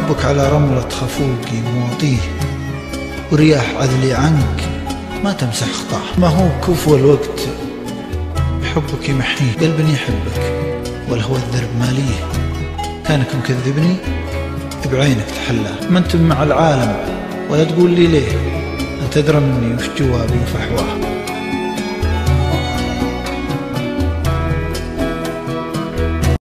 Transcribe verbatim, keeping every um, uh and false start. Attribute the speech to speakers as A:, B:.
A: حبك على رملة خفوقي مواطيه، ورياح عذلي عنك ما تمسح خطاه. ما هو كفو الوقت حبك يمحيه، قلبني يحبك والهوى الذرب ماليه. كانك مكذبني بعينك تحلاه، ما انت مع العالم ولا تقول لي ليه، انت ادرى مني وش جوابي وفحواه.